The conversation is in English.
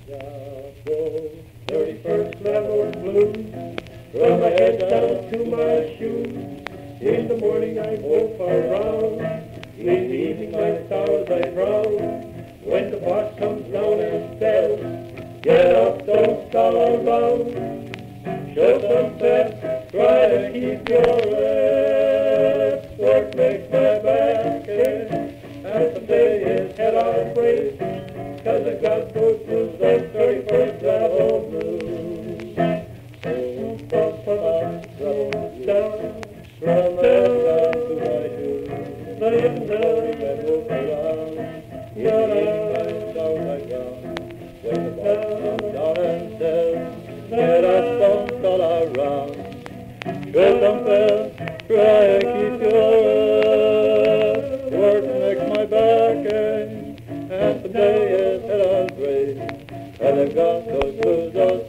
Whoa, 31st level blues, from my head down to my shoes. In the morning I go for a round, in the evening my stars I frown. When the boss comes down and says, get up, don't stall around. Show some sense, try to keep your rest. Work makes my back ache, and someday his head I'll break, 'cause I got those blues, those 31st level blues. Oh, Papa, down, from the down to my shoes. Then I move around, my down I go. When the boss comes down and says, get us don't all around. Show some fair, try to keep your rest. Work makes my back ache, and someday his head I'll break, and I've got those blues, those